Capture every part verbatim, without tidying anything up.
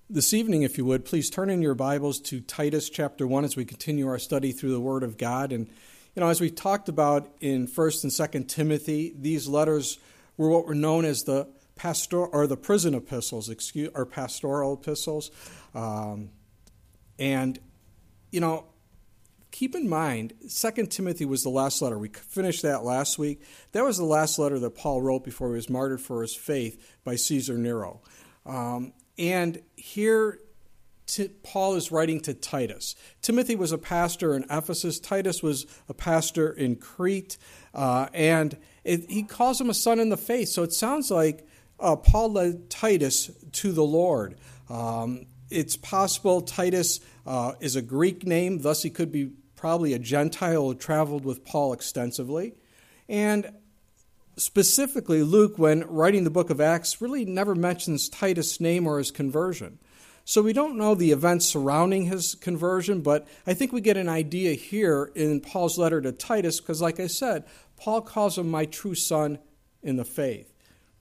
This evening, if you would, please turn in your Bibles to Titus chapter one as we continue our study through the Word of God. And, you know, as we talked about in First and Second Timothy, these letters were what were known as the pastor or the prison epistles, excuse, or pastoral epistles. Um, and, you know, keep in mind, Second Timothy was the last letter. We finished that last week. That was the last letter that Paul wrote before he was martyred for his faith by Caesar Nero. Um, And here T- Paul is writing to Titus. Timothy was a pastor in Ephesus. Titus was a pastor in Crete. Uh, and it, he calls him a son in the faith. So it sounds like uh, Paul led Titus to the Lord. Um, it's possible Titus uh, is a Greek name. Thus, he could be probably a Gentile who traveled with Paul extensively. And specifically, Luke, when writing the book of Acts, really never mentions Titus' name or his conversion. So we don't know the events surrounding his conversion, but I think we get an idea here in Paul's letter to Titus, because like I said, Paul calls him my true son in the faith.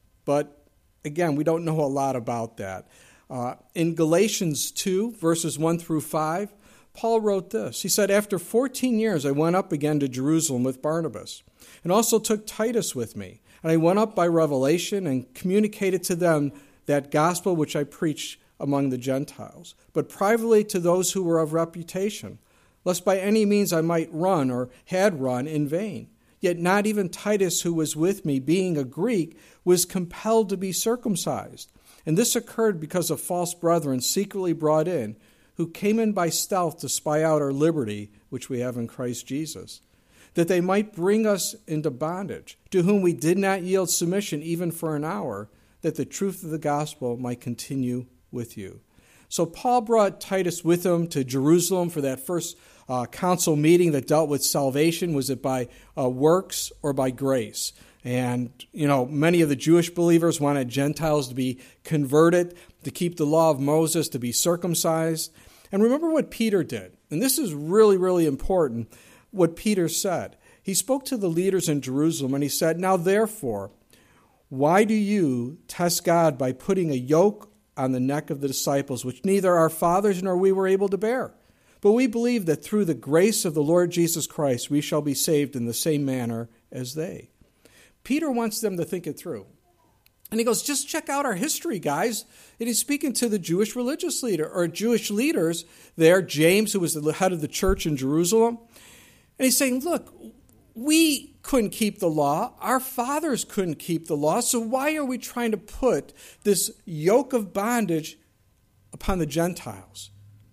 But again, we don't know a lot about that. Uh, in Galatians two, verses one through five, Paul wrote this. He said, "After fourteen years I went up again to Jerusalem with Barnabas, and also took Titus with me. And I went up by revelation and communicated to them that gospel which I preached among the Gentiles, but privately to those who were of reputation, lest by any means I might run or had run in vain. Yet not even Titus, who was with me, being a Greek, was compelled to be circumcised. And this occurred because of false brethren secretly brought in, who came in by stealth to spy out our liberty, which we have in Christ Jesus, that they might bring us into bondage, to whom we did not yield submission even for an hour, that the truth of the gospel might continue with you." So Paul brought Titus with him to Jerusalem for that first uh, council meeting that dealt with salvation. Was it by uh, works or by grace? And, you know, many of the Jewish believers wanted Gentiles to be converted, to keep the law of Moses, to be circumcised. And remember what Peter did. And this is really, really important. What Peter said. He spoke to the leaders in Jerusalem and he said, "Now therefore, why do you test God by putting a yoke on the neck of the disciples, which neither our fathers nor we were able to bear? But we believe that through the grace of the Lord Jesus Christ, we shall be saved in the same manner as they." Peter wants them to think it through. And he goes, just check out our history, guys. And he's speaking to the Jewish religious leader or Jewish leaders there, James, who was the head of the church in Jerusalem. And he's saying, look, we couldn't keep the law. Our fathers couldn't keep the law. So why are we trying to put this yoke of bondage upon the Gentiles?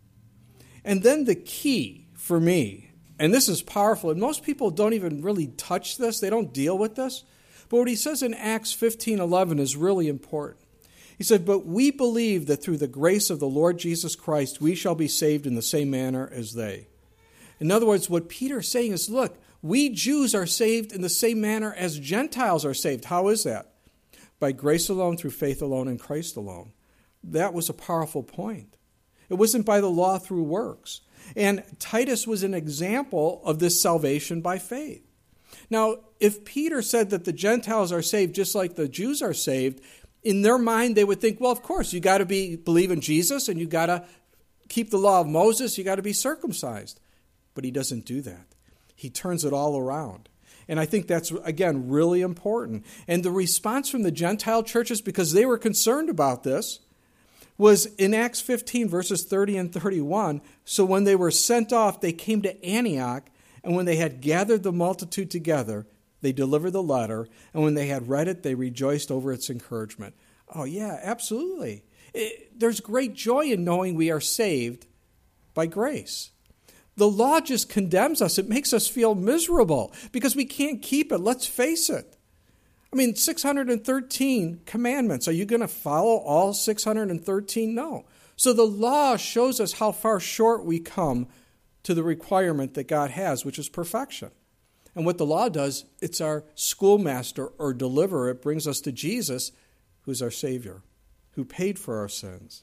And then the key for me, and this is powerful, and most people don't even really touch this. They don't deal with this. But what he says in Acts fifteen eleven is really important. He said, "But we believe that through the grace of the Lord Jesus Christ, we shall be saved in the same manner as they." In other words, what Peter's saying is, look, we Jews are saved in the same manner as Gentiles are saved. How is that? By grace alone, through faith alone, in Christ alone. That was a powerful point. It wasn't by the law through works. And Titus was an example of this salvation by faith. Now, if Peter said that the Gentiles are saved just like the Jews are saved, in their mind they would think, well, of course, you got to be believe in Jesus and you got to keep the law of Moses, you got to be circumcised. But he doesn't do that. He turns it all around. And I think that's, again, really important. And the response from the Gentile churches, because they were concerned about this, was in Acts fifteen, verses thirty and thirty-one. So when they were sent off, they came to Antioch, and when they had gathered the multitude together, they delivered the letter, and when they had read it, they rejoiced over its encouragement. Oh, yeah, absolutely. It, there's great joy in knowing we are saved by grace. The law just condemns us. It makes us feel miserable because we can't keep it. Let's face it. I mean, six hundred thirteen commandments. Are you going to follow all six hundred thirteen? No. So the law shows us how far short we come to the requirement that God has, which is perfection. And what the law does, it's our schoolmaster or deliverer. It brings us to Jesus, who's our Savior, who paid for our sins.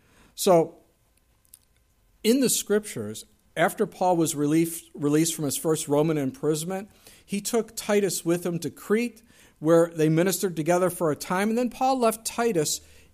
So in the Scriptures, after Paul was released, released from his first Roman imprisonment, he took Titus with him to Crete, where they ministered together for a time. And then Paul left Titus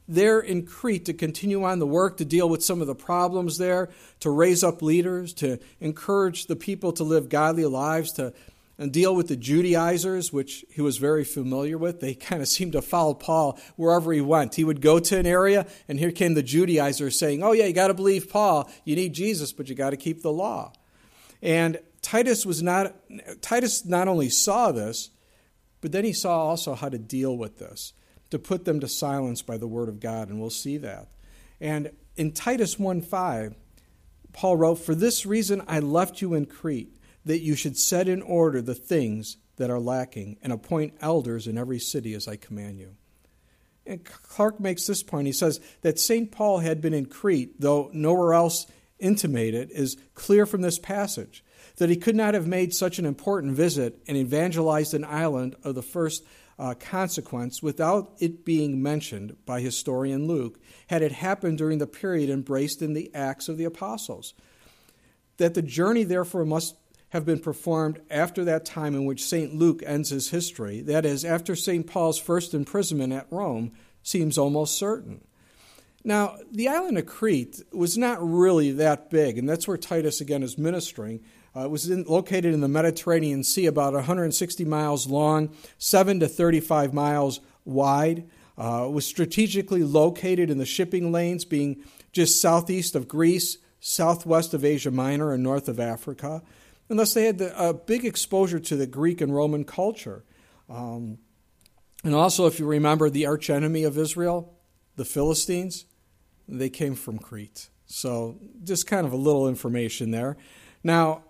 there in Crete to continue on the work, to deal with some of the problems there, to raise up leaders, to encourage the people to live godly lives, to and deal with the Judaizers, which he was very familiar with. They kind of seemed to follow Paul wherever he went. He would go to an area, and here came the Judaizers saying, oh yeah, you got to believe Paul. You need Jesus, but you got to keep the law. And Titus was not Titus not only saw this, but then he saw also how to deal with this, to put them to silence by the word of God, and we'll see that. And in Titus one five, Paul wrote, "For this reason I left you in Crete, that you should set in order the things that are lacking, and appoint elders in every city as I command you." And Clark makes this point. He says that Saint Paul had been in Crete, though nowhere else intimated, is clear from this passage, that he could not have made such an important visit and evangelized an island of the first uh, consequence without it being mentioned by historian Luke, had it happened during the period embraced in the Acts of the Apostles. That the journey, therefore, must have been performed after that time in which Saint Luke ends his history, that is, after Saint Paul's first imprisonment at Rome, seems almost certain. Now, the island of Crete was not really that big, and that's where Titus, again, is ministering. Uh, it was in, located in the Mediterranean Sea, about one hundred sixty miles long, seven to thirty-five miles wide. Uh, it was strategically located in the shipping lanes, being just southeast of Greece, southwest of Asia Minor, and north of Africa. And thus they had the, a big exposure to the Greek and Roman culture. Um, and also, if you remember, the archenemy of Israel, the Philistines, they came from Crete. So just kind of a little information there. Now,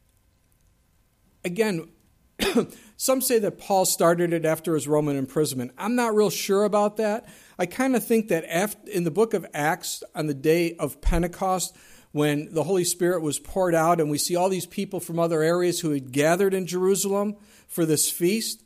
again, some say that Paul started it after his Roman imprisonment. I'm not real sure about that. I kind of think that after, in the book of Acts, on the day of Pentecost, when the Holy Spirit was poured out and we see all these people from other areas who had gathered in Jerusalem for this feast,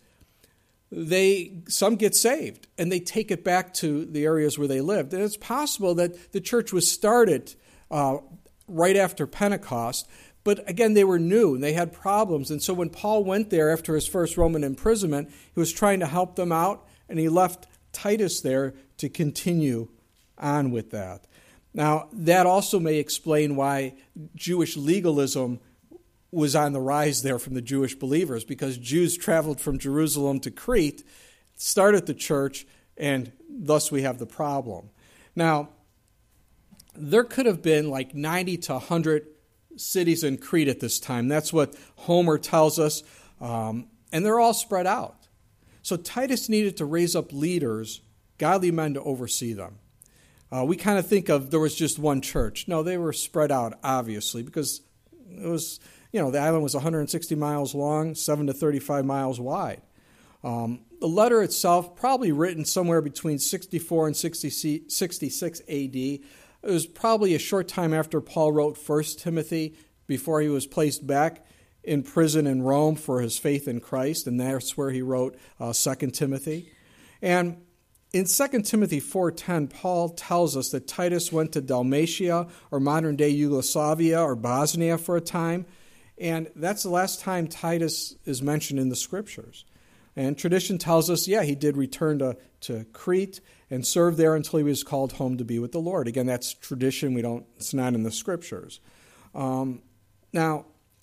they some get saved and they take it back to the areas where they lived. And it's possible that the church was started uh, right after Pentecost, but again, they were new and they had problems. And so when Paul went there after his first Roman imprisonment, he was trying to help them out, and he left Titus there to continue on with that. Now, that also may explain why Jewish legalism was on the rise there from the Jewish believers, because Jews traveled from Jerusalem to Crete, started the church, and thus we have the problem. Now, there could have been like ninety to one hundred cities in Crete at this time. That's what Homer tells us, um, and they're all spread out. So Titus needed to raise up leaders, godly men, to oversee them. Uh, we kind of think of there was just one church. No, they were spread out, obviously, because it was, you know, the island was one hundred sixty miles long, seven to thirty-five miles wide. Um, the letter itself, probably written somewhere between sixty-four and sixty-six A D. It was probably a short time after Paul wrote First Timothy, before he was placed back in prison in Rome for his faith in Christ, and that's where he wrote uh, Second Timothy. And in Second Timothy four ten, Paul tells us that Titus went to Dalmatia, or modern-day Yugoslavia, or Bosnia for a time, and that's the last time Titus is mentioned in the Scriptures. And tradition tells us, yeah, he did return to, to Crete and serve there until he was called home to be with the Lord. Again, that's tradition. We don't. It's not in the Scriptures. Um, now,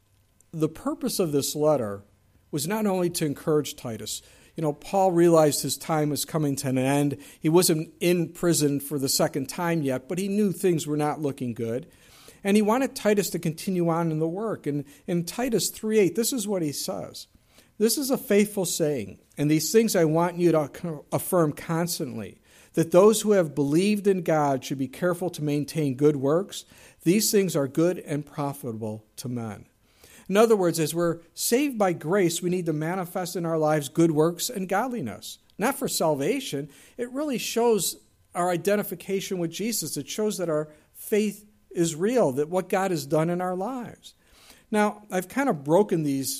the purpose of this letter was not only to encourage Titus. You know, Paul realized his time was coming to an end. He wasn't in prison for the second time yet, but he knew things were not looking good. And he wanted Titus to continue on in the work. And in Titus three eight, this is what he says. "This is a faithful saying, and these things I want you to affirm constantly, that those who have believed in God should be careful to maintain good works. These things are good and profitable to men." In other words, as we're saved by grace, we need to manifest in our lives good works and godliness. Not for salvation. It really shows our identification with Jesus. It shows that our faith is real, that what God has done in our lives. Now, I've kind of broken these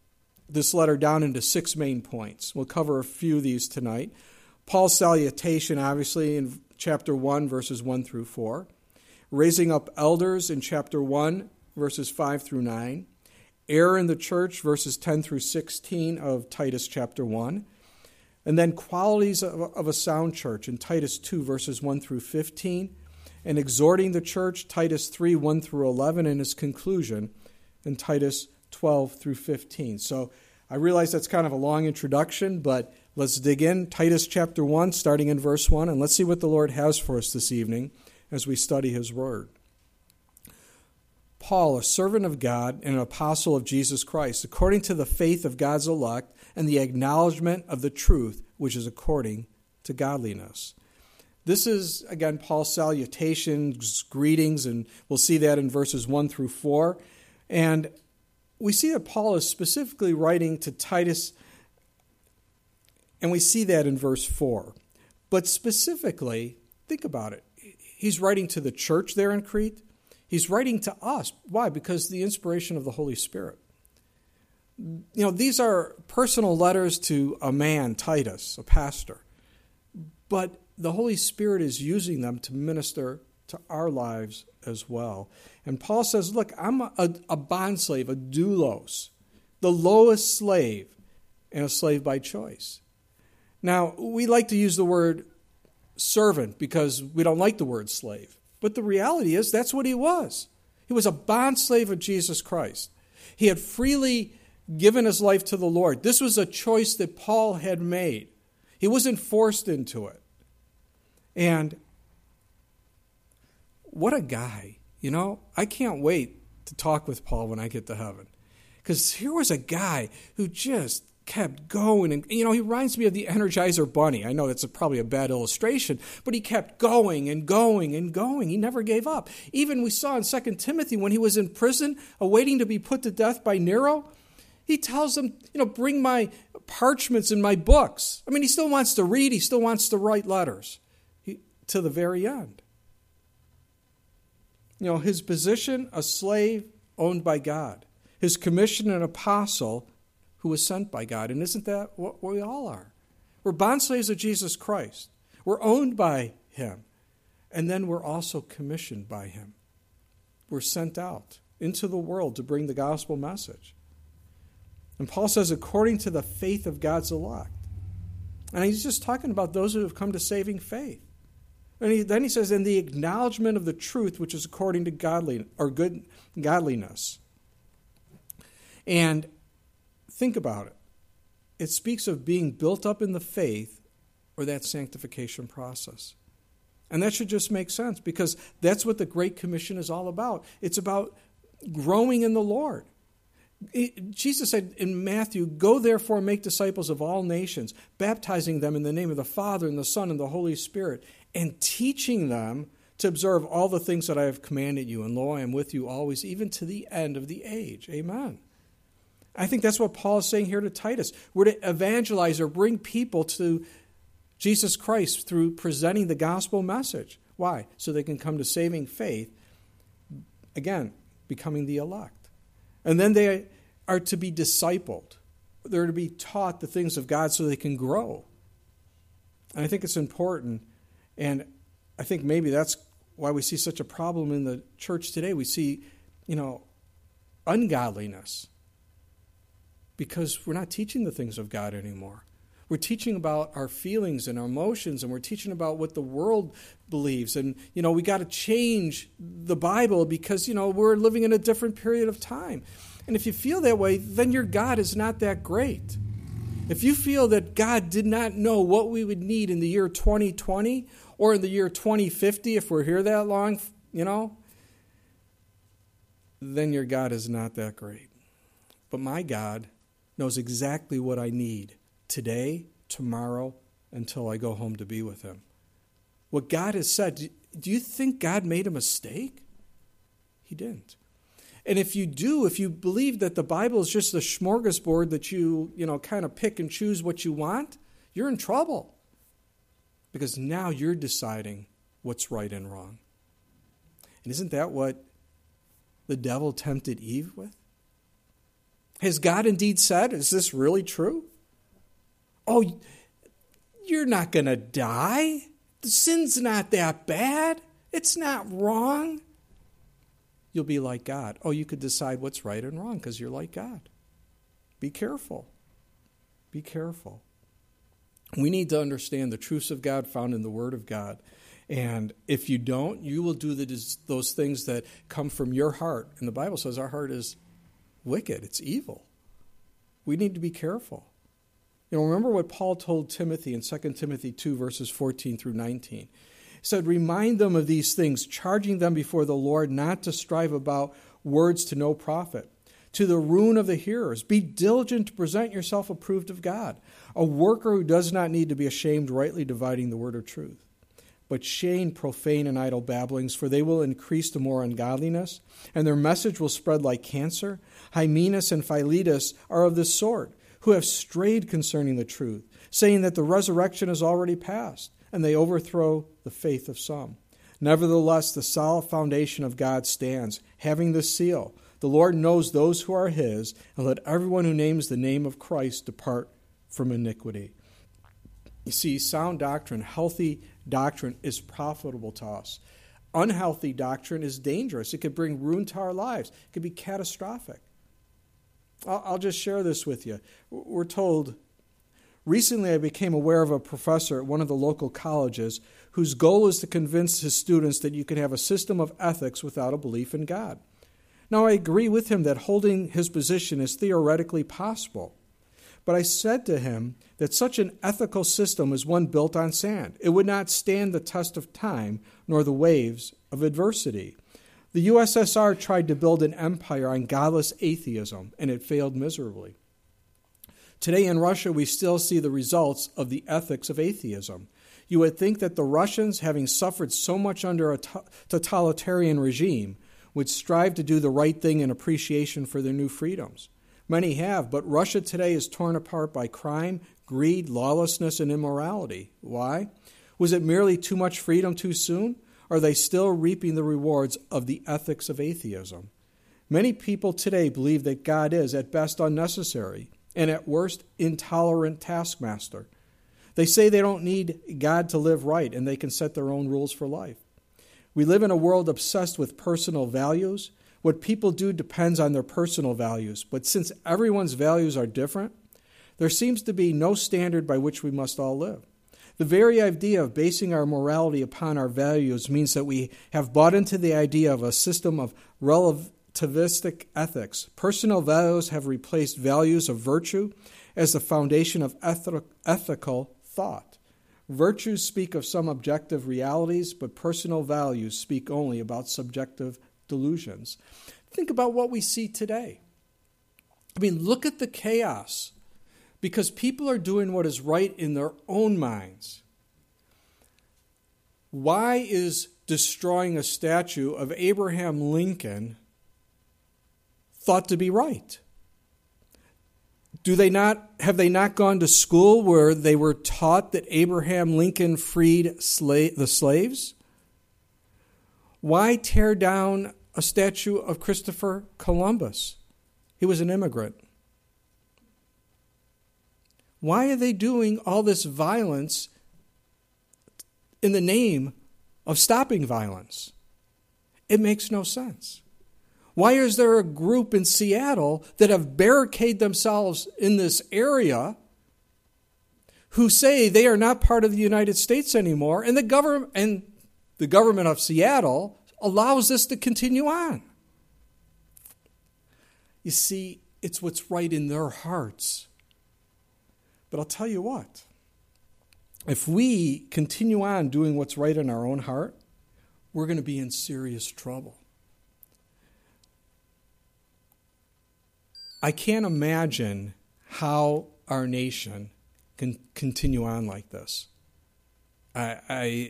this letter down into six main points. We'll cover a few of these tonight. Paul's salutation, obviously, in chapter one, verses one through four. Raising up elders in chapter one, verses five through nine. Error in the church, verses ten through sixteen of Titus chapter one. And then qualities of, of a sound church in Titus two, verses one through fifteen. And exhorting the church, Titus three, one through eleven, and his conclusion in Titus twelve through fifteen. So I realize that's kind of a long introduction, but let's dig in. Titus chapter one, starting in verse one, and let's see what the Lord has for us this evening as we study his word. Paul, a servant of God and an apostle of Jesus Christ, according to the faith of God's elect and the acknowledgement of the truth, which is according to godliness. This is, again, Paul's salutations, greetings, and we'll see that in verses one through four. And we see that Paul is specifically writing to Titus, and we see that in verse four. But specifically, think about it. He's writing to the church there in Crete. He's writing to us. Why? Because the inspiration of the Holy Spirit. You know, these are personal letters to a man, Titus, a pastor. But the Holy Spirit is using them to minister to our lives as well. And Paul says, look, I'm a, a bondslave, a doulos, the lowest slave, and a slave by choice. Now, we like to use the word servant because we don't like the word slave. But the reality is that's what he was. He was a bondslave of Jesus Christ. He had freely given his life to the Lord. This was a choice that Paul had made. He wasn't forced into it. And what a guy, you know. I can't wait to talk with Paul when I get to heaven. Because here was a guy who just kept going. And, you know, he reminds me of the Energizer Bunny. I know that's a, probably a bad illustration, but he kept going and going and going. He never gave up. Even we saw in Second Timothy when he was in prison, awaiting to be put to death by Nero, he tells them, you know, bring my parchments and my books. I mean, he still wants to read. He still wants to write letters he, to the very end. You know, his position, a slave owned by God. His commission, an apostle who was sent by God. And isn't that what we all are? We're bondslaves of Jesus Christ. We're owned by him. And then we're also commissioned by him. We're sent out into the world to bring the gospel message. And Paul says, according to the faith of God's elect. And he's just talking about those who have come to saving faith. And he, then he says, in the acknowledgement of the truth, which is according to godly or good godliness. And think about it. It speaks of being built up in the faith or that sanctification process. And that should just make sense because that's what the Great Commission is all about. It's about growing in the Lord. It, Jesus said in Matthew, go therefore and make disciples of all nations, baptizing them in the name of the Father and the Son and the Holy Spirit, and teaching them to observe all the things that I have commanded you. And lo, I am with you always, even to the end of the age. Amen. I think that's what Paul is saying here to Titus. We're to evangelize or bring people to Jesus Christ through presenting the gospel message. Why? So they can come to saving faith, again, becoming the elect. And then they are to be discipled. They're to be taught the things of God so they can grow. And I think it's important, and I think maybe that's why we see such a problem in the church today. We see, you know, ungodliness. Because we're not teaching the things of God anymore. We're teaching about our feelings and our emotions, and we're teaching about what the world believes. And, you know, we got to change the Bible because, you know, we're living in a different period of time. And if you feel that way, then your God is not that great. If you feel that God did not know what we would need in the year twenty twenty or in the year twenty fifty, if we're here that long, you know, then your God is not that great. But my God knows exactly what I need today, tomorrow, until I go home to be with him. What God has said, do you think God made a mistake? He didn't. And if you do, if you believe that the Bible is just a smorgasbord that you, you know, kind of pick and choose what you want, you're in trouble. Because now you're deciding what's right and wrong. And isn't that what the devil tempted Eve with? Has God indeed said, is this really true? Oh, you're not going to die. The sin's not that bad. It's not wrong. You'll be like God. Oh, you could decide what's right and wrong because you're like God. Be careful. Be careful. We need to understand the truths of God found in the Word of God. And if you don't, you will do the, those things that come from your heart. And the Bible says our heart is wicked. It's evil. We need to be careful. You know, remember what Paul told Timothy in Second Timothy two, verses fourteen through nineteen. He said, remind them of these things, charging them before the Lord not to strive about words to no profit, to the ruin of the hearers. Be diligent to present yourself approved of God, a worker who does not need to be ashamed, rightly dividing the word of truth. But shame profane and idle babblings, for they will increase to more ungodliness, and their message will spread like cancer. Hymenaeus and Philetus are of this sort, who have strayed concerning the truth, saying that the resurrection is already past, and they overthrow the faith of some. Nevertheless, the solid foundation of God stands, having this seal: the Lord knows those who are his, and let everyone who names the name of Christ depart from iniquity. You see, sound doctrine, healthy doctrine is profitable to us. Unhealthy doctrine is dangerous. It could bring ruin to our lives. It could be catastrophic. I'll, I'll just share this with you. We're told, recently I became aware of a professor at one of the local colleges whose goal is to convince his students that you can have a system of ethics without a belief in God. Now, I agree with him that holding his position is theoretically possible. But I said to him that such an ethical system is one built on sand. It would not stand the test of time nor the waves of adversity. The U S S R tried to build an empire on godless atheism, and it failed miserably. Today in Russia, we still see the results of the ethics of atheism. You would think that the Russians, having suffered so much under a totalitarian regime, would strive to do the right thing in appreciation for their new freedoms. Many have, but Russia today is torn apart by crime, greed, lawlessness, and immorality. Why? Was it merely too much freedom too soon? Or are they still reaping the rewards of the ethics of atheism? Many people today believe that God is, at best, unnecessary, and at worst, intolerant taskmaster. They say they don't need God to live right, and they can set their own rules for life. We live in a world obsessed with personal values. What people do depends on their personal values, but since everyone's values are different, there seems to be no standard by which we must all live. The very idea of basing our morality upon our values means that we have bought into the idea of a system of relativistic ethics. Personal values have replaced values of virtue as the foundation of eth- ethical thought. Virtues speak of some objective realities, but personal values speak only about subjective delusions. Think about what we see today. I mean, look at the chaos, because people are doing what is right in their own minds. Why is destroying a statue of Abraham Lincoln thought to be right? Do they not have they not gone to school where they were taught that Abraham Lincoln freed slave, the slaves? Why tear down a statue of Christopher Columbus? He was an immigrant. Why are they doing all this violence in the name of stopping violence? It makes no sense. Why is there a group in Seattle that have barricaded themselves in this area who say they are not part of the United States anymore, and the government and the government of Seattle allows this to continue on? You see, it's what's right in their hearts. But I'll tell you what, if we continue on doing what's right in our own heart, we're going to be in serious trouble. I can't imagine how our nation can continue on like this. I, I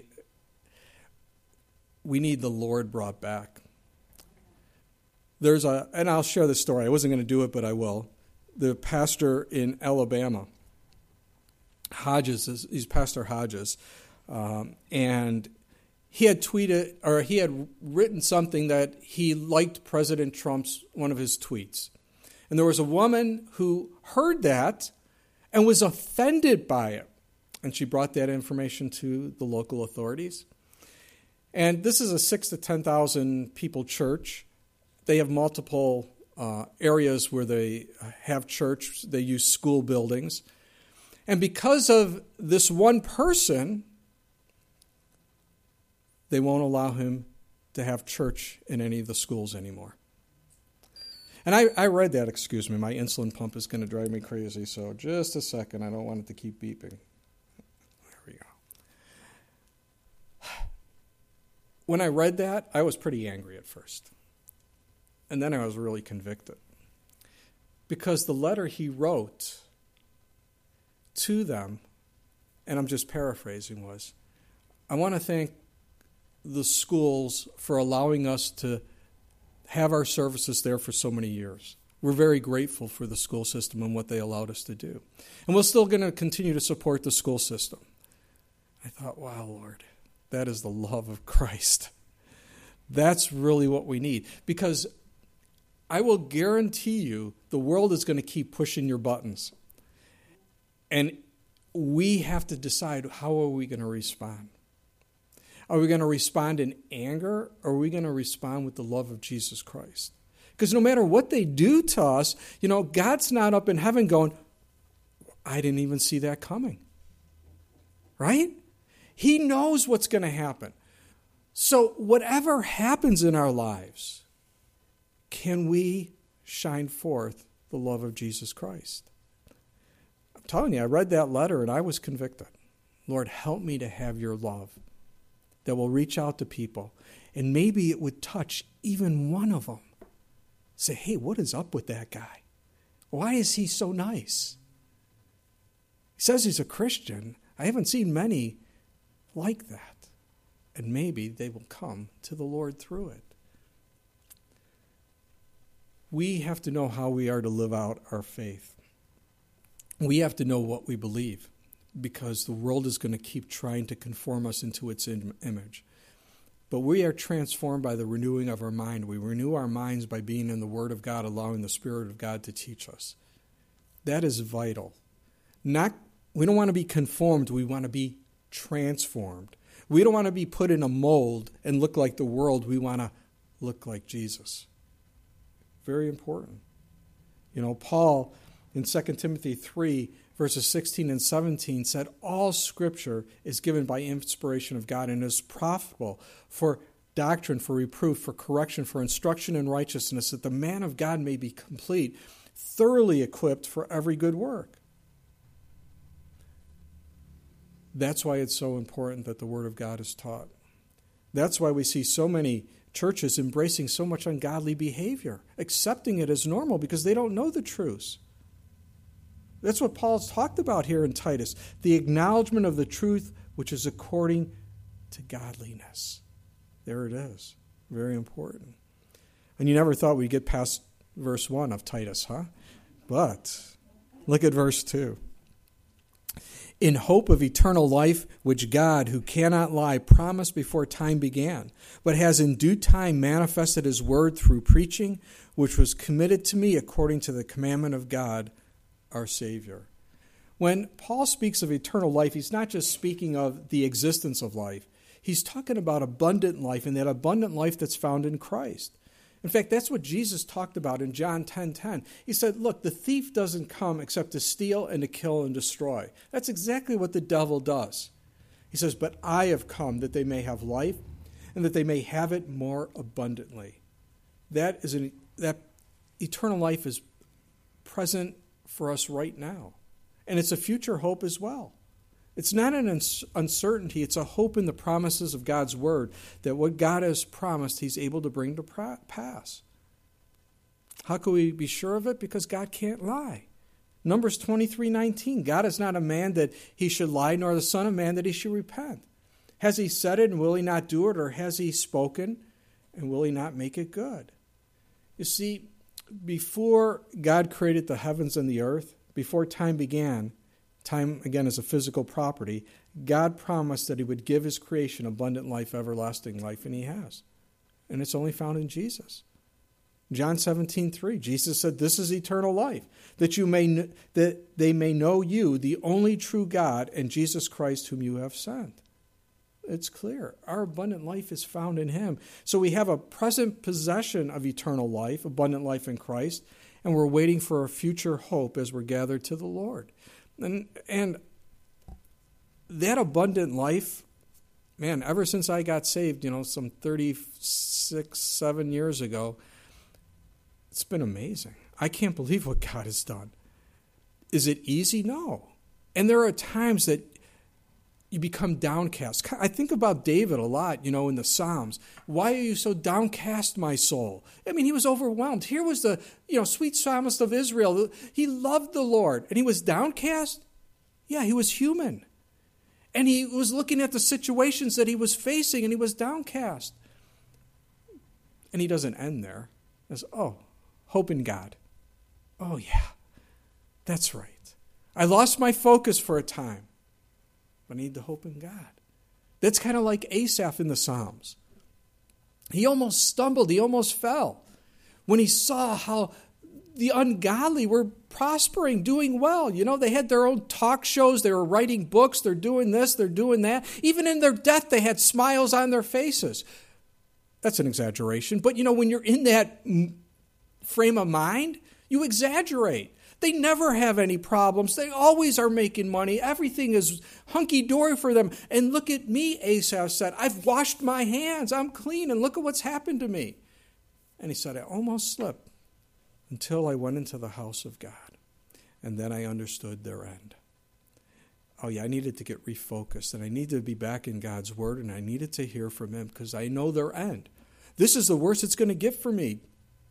we need the Lord brought back. There's a, and I'll share this story. I wasn't going to do it, but I will. The pastor in Alabama, Hodges, he's Pastor Hodges, um, and he had tweeted, or he had written something that he liked President Trump's, one of his tweets. And there was a woman who heard that and was offended by it. And she brought that information to the local authorities. And this is a six to ten thousand people church. They have multiple uh, areas where they have church. They use school buildings. And because of this one person, they won't allow him to have church in any of the schools anymore. And I, I read that, excuse me, my insulin pump is going to drive me crazy, so just a second, I don't want it to keep beeping. There we go. When I read that, I was pretty angry at first. And then I was really convicted. Because the letter he wrote to them, and I'm just paraphrasing, was, I want to thank the schools for allowing us to have our services there for so many years. We're very grateful for the school system and what they allowed us to do. And we're still going to continue to support the school system. I thought, wow, Lord, that is the love of Christ. That's really what we need. Because I will guarantee you the world is going to keep pushing your buttons. And we have to decide, how are we going to respond? Are we going to respond in anger, or are we going to respond with the love of Jesus Christ? Because no matter what they do to us, you know, God's not up in heaven going, I didn't even see that coming. Right? He knows what's going to happen. So whatever happens in our lives, can we shine forth the love of Jesus Christ? I'm telling you, I read that letter and I was convicted. Lord, help me to have your love that will reach out to people, and maybe it would touch even one of them. Say, hey, what is up with that guy? Why is he so nice? He says he's a Christian. I haven't seen many like that. And maybe they will come to the Lord through it. We have to know how we are to live out our faith. We have to know what we believe, because the world is going to keep trying to conform us into its image. But we are transformed by the renewing of our mind. We renew our minds by being in the Word of God, allowing the Spirit of God to teach us. That is vital. Not, we don't want to be conformed. We want to be transformed. We don't want to be put in a mold and look like the world. We want to look like Jesus. Very important. You know, Paul in Second Timothy three, verses sixteen and seventeen said, all Scripture is given by inspiration of God and is profitable for doctrine, for reproof, for correction, for instruction in righteousness, that the man of God may be complete, thoroughly equipped for every good work. That's why it's so important that the Word of God is taught. That's why we see so many churches embracing so much ungodly behavior, accepting it as normal because they don't know the truth. That's what Paul's talked about here in Titus, the acknowledgement of the truth which is according to godliness. There it is. Very important. And you never thought we'd get past verse one of Titus, huh? But look at verse two. In hope of eternal life, which God, who cannot lie, promised before time began, but has in due time manifested his word through preaching, which was committed to me according to the commandment of God, our Savior. When Paul speaks of eternal life, he's not just speaking of the existence of life. He's talking about abundant life, and that abundant life that's found in Christ. In fact, that's what Jesus talked about in John ten ten. He said, look, the thief doesn't come except to steal and to kill and destroy. That's exactly what the devil does. He says, but I have come that they may have life and that they may have it more abundantly. That is an, that eternal life is present for us right now. And it's a future hope as well. It's not an uncertainty. It's a hope in the promises of God's word, that what God has promised, he's able to bring to pass. How can we be sure of it? Because God can't lie. Numbers twenty-three nineteen, God is not a man that he should lie, nor the son of man that he should repent. Has he said it, and will he not do it? Or has he spoken, and will he not make it good? You see, before God created the heavens and the earth, before time began, time, again, is a physical property, God promised that he would give his creation abundant life, everlasting life, and he has. And it's only found in Jesus. John seventeen three, Jesus said, this is eternal life, that you may that they may know you, the only true God, and Jesus Christ whom you have sent. It's clear. Our abundant life is found in him. So we have a present possession of eternal life, abundant life in Christ, and we're waiting for a future hope as we're gathered to the Lord. And, and that abundant life, man, ever since I got saved, you know, some thirty-six, seven years ago, it's been amazing. I can't believe what God has done. Is it easy? No. And there are times that you become downcast. I think about David a lot, you know, in the Psalms. Why are you so downcast, my soul? I mean, he was overwhelmed. Here was the, you know, sweet psalmist of Israel. He loved the Lord, and he was downcast? Yeah, he was human. And he was looking at the situations that he was facing, and he was downcast. And he doesn't end there. He says, oh, hope in God. Oh, yeah, that's right. I lost my focus for a time. I need to hope in God. That's kind of like Asaph in the Psalms. He almost stumbled. He almost fell when he saw how the ungodly were prospering, doing well. You know, they had their own talk shows. They were writing books. They're doing this. They're doing that. Even in their death, they had smiles on their faces. That's an exaggeration. But, you know, when you're in that frame of mind, you exaggerate. They never have any problems. They always are making money. Everything is hunky-dory for them. And look at me, Asaph said. I've washed my hands. I'm clean. And look at what's happened to me. And he said, I almost slipped until I went into the house of God. And then I understood their end. Oh, yeah, I needed to get refocused. And I needed to be back in God's word. And I needed to hear from him because I know their end. This is the worst it's going to get for me.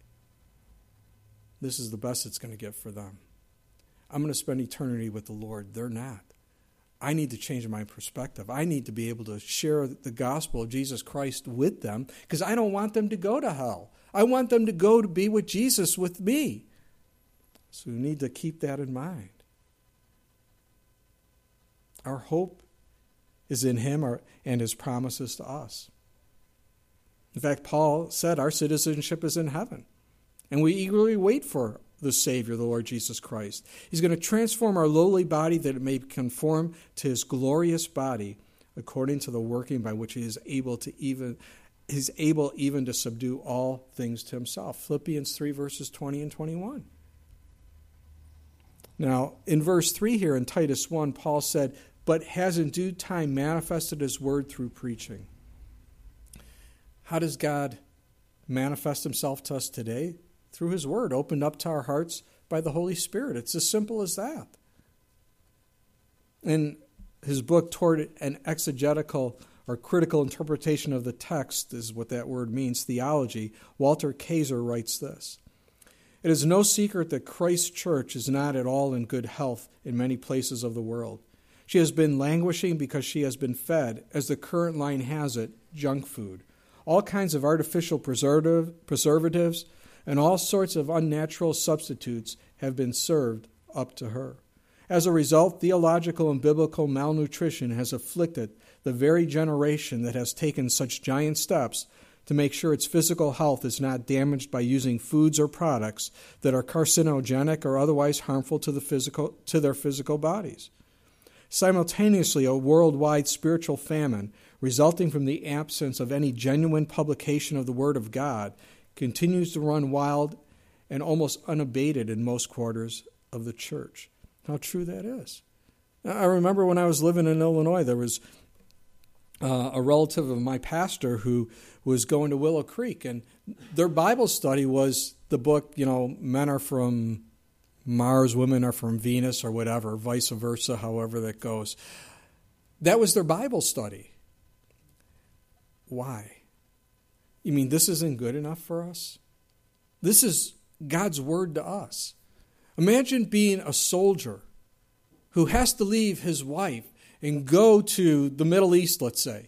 This is the best it's going to get for them. I'm going to spend eternity with the Lord. They're not. I need to change my perspective. I need to be able to share the gospel of Jesus Christ with them because I don't want them to go to hell. I want them to go to be with Jesus with me. So we need to keep that in mind. Our hope is in him and his promises to us. In fact, Paul said our citizenship is in heaven. And we eagerly wait for the Savior, the Lord Jesus Christ. He's going to transform our lowly body that it may conform to his glorious body according to the working by which he is able to even is able even to subdue all things to himself. Philippians three, verses twenty and twenty-one. Now, in verse three here in Titus one, Paul said, but has in due time manifested his word through preaching. How does God manifest himself to us today? Through his word, opened up to our hearts by the Holy Spirit. It's as simple as that. In his book, Toward an Exegetical or Critical Interpretation of the Text, is what that word means, theology, Walter Kaiser writes this. It is no secret that Christ's church is not at all in good health in many places of the world. She has been languishing because she has been fed, as the current line has it, junk food. All kinds of artificial preservative, preservatives, and all sorts of unnatural substitutes have been served up to her. As a result, theological and biblical malnutrition has afflicted the very generation that has taken such giant steps to make sure its physical health is not damaged by using foods or products that are carcinogenic or otherwise harmful to the physical to their physical bodies. Simultaneously, a worldwide spiritual famine resulting from the absence of any genuine publication of the Word of God continues to run wild and almost unabated in most quarters of the church. How true that is. I remember when I was living in Illinois, there was uh, a relative of my pastor who was going to Willow Creek, and their Bible study was the book, you know, men are from Mars, women are from Venus, or whatever, vice versa, however that goes. That was their Bible study. Why? You mean this isn't good enough for us? This is God's word to us. Imagine being a soldier who has to leave his wife and go to the Middle East, let's say.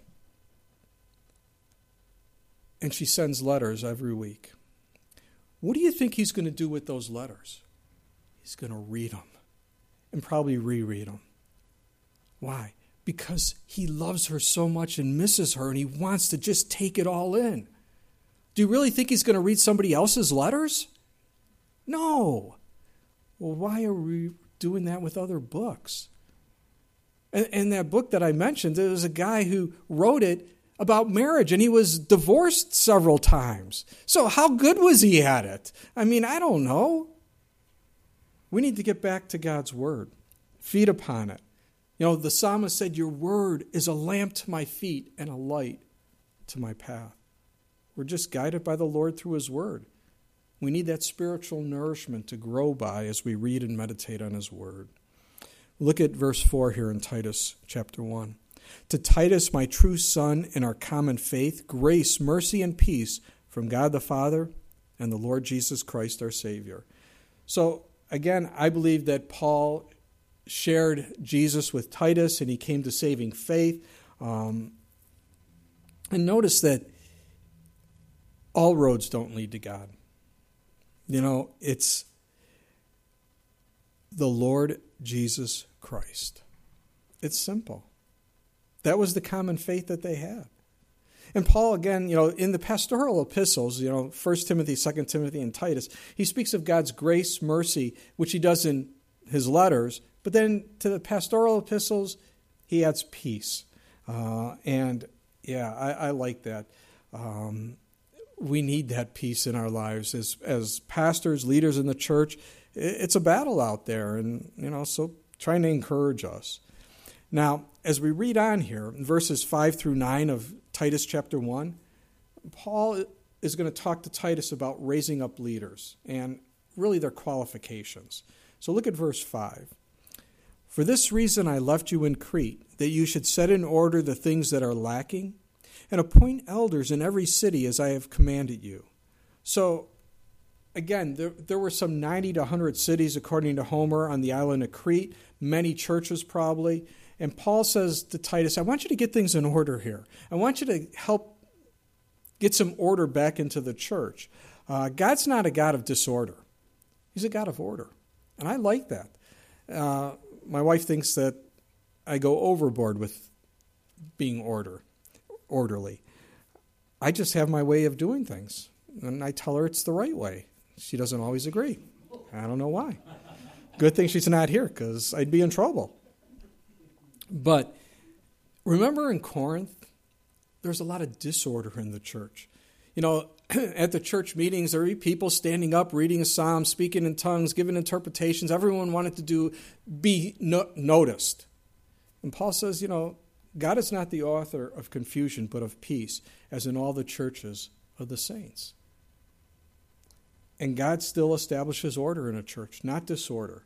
And she sends letters every week. What do you think he's going to do with those letters? He's going to read them and probably reread them. Why? Because he loves her so much and misses her, and he wants to just take it all in. Do you really think he's going to read somebody else's letters? No. Well, why are we doing that with other books? And, and that book that I mentioned, there was a guy who wrote it about marriage, and he was divorced several times. So how good was he at it? I mean, I don't know. We need to get back to God's word. Feed upon it. You know, the psalmist said, your word is a lamp to my feet and a light to my path. We're just guided by the Lord through his word. We need that spiritual nourishment to grow by as we read and meditate on his word. Look at verse four here in Titus chapter one. To Titus, my true son in our common faith, grace, mercy, and peace from God the Father and the Lord Jesus Christ our Savior. So, again, I believe that Paul shared Jesus with Titus and he came to saving faith. Um, and notice that all roads don't lead to God. You know, it's the Lord Jesus Christ. It's simple. That was the common faith that they had. And Paul, again, you know, in the pastoral epistles, you know, First Timothy, Second Timothy, and Titus, he speaks of God's grace, mercy, which he does in his letters. But then to the pastoral epistles, he adds peace. Uh, and, yeah, I, I like that. Um, we need that peace in our lives. As as pastors, leaders in the church, it's a battle out there. And, you know, so trying to encourage us. Now, as we read on here, in verses five through nine of Titus chapter one, Paul is going to talk to Titus about raising up leaders and really their qualifications. So look at verse five. For this reason I left you in Crete, that you should set in order the things that are lacking, and appoint elders in every city as I have commanded you. So, again, there, there were some ninety to one hundred cities, according to Homer, on the island of Crete, many churches probably. And Paul says to Titus, I want you to get things in order here. I want you to help get some order back into the church. Uh, God's not a God of disorder. He's a God of order. And I like that. Uh, my wife thinks that I go overboard with being order, orderly. I just have my way of doing things. And I tell her it's the right way. She doesn't always agree. I don't know why. Good thing she's not here, because I'd be in trouble. But remember in Corinth, there's a lot of disorder in the church. You know, at the church meetings, there were people standing up, reading a psalm, speaking in tongues, giving interpretations. Everyone wanted to do be no, noticed. And Paul says, you know, God is not the author of confusion, but of peace, as in all the churches of the saints. And God still establishes order in a church, not disorder.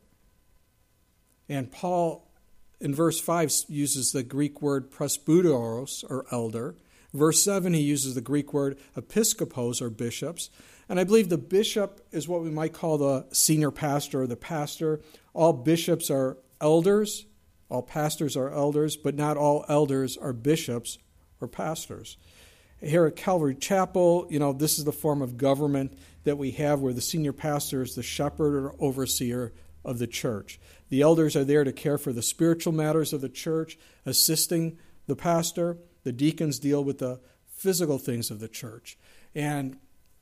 And Paul, in verse five, uses the Greek word presbyteros, or elder. Verse seven, he uses the Greek word episkopos, or bishops. And I believe the bishop is what we might call the senior pastor or the pastor. All bishops are elders. All pastors are elders, but not all elders are bishops or pastors. Here at Calvary Chapel, you know, this is the form of government that we have where the senior pastor is the shepherd or overseer of the church. The elders are there to care for the spiritual matters of the church, assisting the pastor. The deacons deal with the physical things of the church. And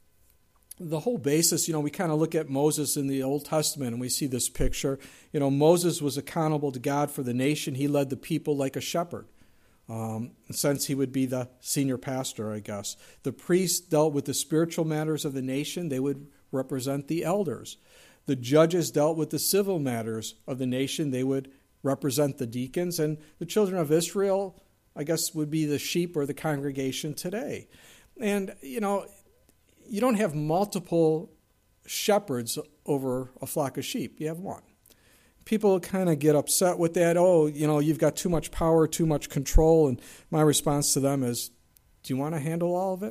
the whole basis, you know, we kind of look at Moses in the Old Testament and we see this picture. You know, Moses was accountable to God for the nation. He led the people like a shepherd. Um, in a sense, he would be the senior pastor, I guess. The priests dealt with the spiritual matters of the nation. They would represent the elders. The judges dealt with the civil matters of the nation. They would represent the deacons. And the children of Israel, I guess, would be the sheep or the congregation today. And, you know, you don't have multiple shepherds over a flock of sheep. You have one. People kind of get upset with that. Oh, you know, you've got too much power, too much control. And my response to them is, do you want to handle all of it?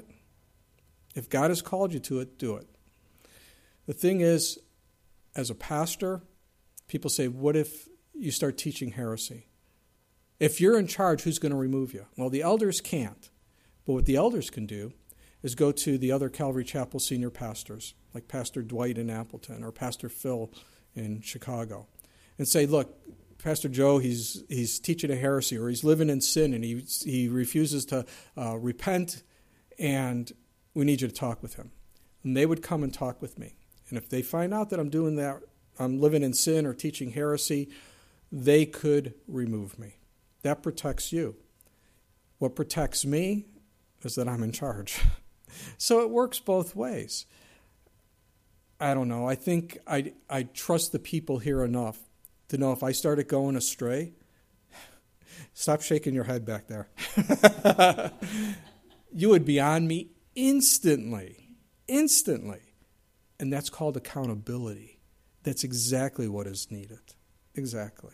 If God has called you to it, do it. The thing is, as a pastor, people say, what if you start teaching heresy? If you're in charge, who's going to remove you? Well, the elders can't. But what the elders can do is go to the other Calvary Chapel senior pastors, like Pastor Dwight in Appleton or Pastor Phil in Chicago, and say, look, Pastor Joe, he's he's teaching a heresy, or he's living in sin, and he he refuses to uh, repent, and we need you to talk with him. And they would come and talk with me. And if they find out that I'm doing that, I'm living in sin or teaching heresy, they could remove me. That protects you. What protects me is that I'm in charge. So it works both ways. I don't know. I think I, I trust the people here enough to know if I started going astray? Stop shaking your head back there. You would be on me instantly. Instantly. And that's called accountability. That's exactly what is needed. Exactly.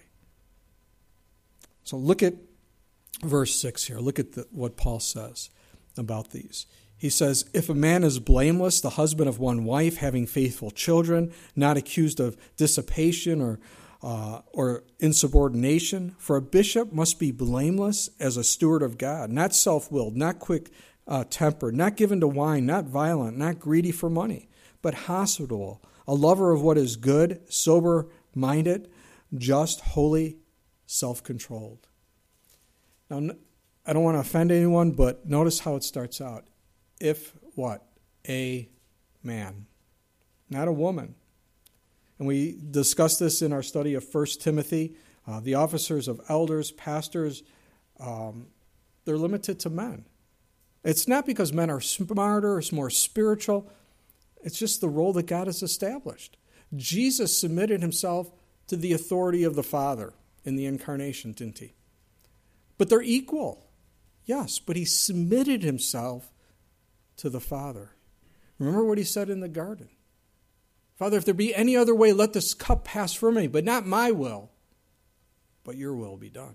So look at verse six here. Look at the, what Paul says about these. He says, if a man is blameless, the husband of one wife, having faithful children, not accused of dissipation or uh, or insubordination, for a bishop must be blameless as a steward of God, not self-willed, not quick-tempered, not given to wine, not violent, not greedy for money, but hospitable, a lover of what is good, sober-minded, just, holy, self-controlled. Now, I don't want to offend anyone, but notice how it starts out. If what? A man, not a woman. And we discussed this in our study of First Timothy. Uh, the officers of elders, pastors, um, they're limited to men. It's not because men are smarter or more spiritual. It's just the role that God has established. Jesus submitted himself to the authority of the Father in the incarnation, didn't he? But they're equal. Yes, but he submitted himself to the Father. Remember what he said in the garden. Father, if there be any other way, let this cup pass from me, but not my will, but your will be done.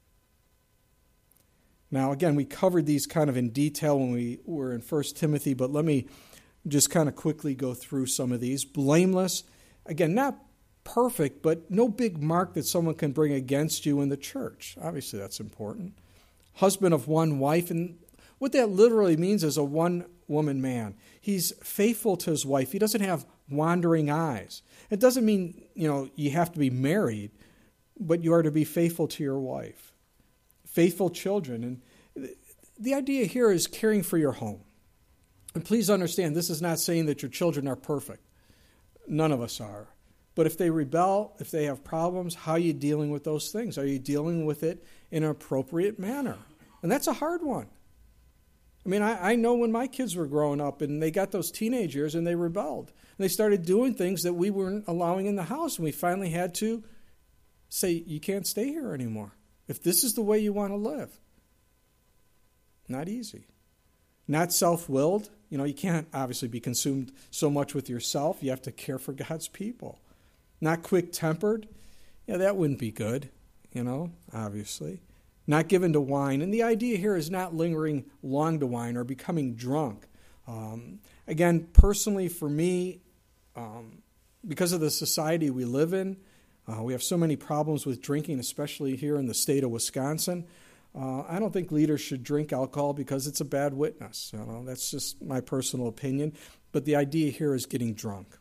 Now, again, we covered these kind of in detail when we were in First Timothy, but let me just kind of quickly go through some of these. Blameless, again, not perfect, but no big mark that someone can bring against you in the church. Obviously, that's important. Husband of one wife, and what that literally means is a one-woman man. He's faithful to his wife. He doesn't have wandering eyes. It doesn't mean, you know, you have to be married, but you are to be faithful to your wife. Faithful children. And the idea here is caring for your home. And please understand, this is not saying that your children are perfect. None of us are. But if they rebel, if they have problems, how are you dealing with those things? Are you dealing with it in an appropriate manner? And that's a hard one. I mean, I, I know when my kids were growing up and they got those teenage years and they rebelled. And they started doing things that we weren't allowing in the house. And we finally had to say, you can't stay here anymore. If this is the way you want to live. Not easy. Not self-willed. You know, you can't obviously be consumed so much with yourself. You have to care for God's people. Not quick-tempered. Yeah, that wouldn't be good, you know, obviously. Not given to wine. And the idea here is not lingering long to wine or becoming drunk. Um, again, personally for me, um, because of the society we live in, uh, we have so many problems with drinking, especially here in the state of Wisconsin. Uh, I don't think leaders should drink alcohol because it's a bad witness. You know, that's just my personal opinion. But the idea here is getting drunk.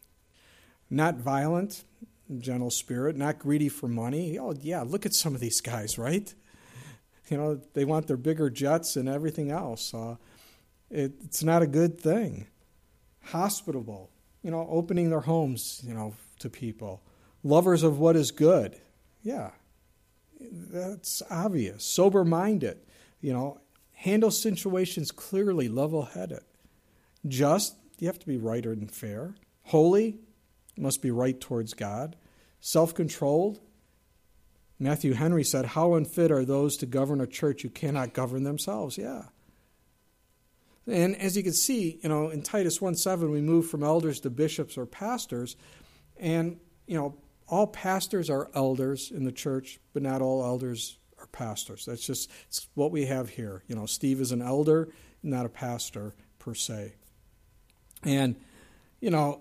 Not violent, gentle spirit, not greedy for money. Oh, yeah, look at some of these guys, right? You know, they want their bigger jets and everything else. Uh, it, it's not a good thing. Hospitable, you know, opening their homes, you know, to people. Lovers of what is good. Yeah, that's obvious. Sober-minded, you know, handle situations clearly, level-headed. Just, you have to be right and fair. Holy, must be right towards God. Self-controlled. Matthew Henry said, how unfit are those to govern a church who cannot govern themselves? Yeah. And as you can see, you know, in Titus one seven, we move from elders to bishops or pastors. And, you know, all pastors are elders in the church, but not all elders are pastors. That's just it's what we have here. You know, Steve is an elder, not a pastor per se. And, you know,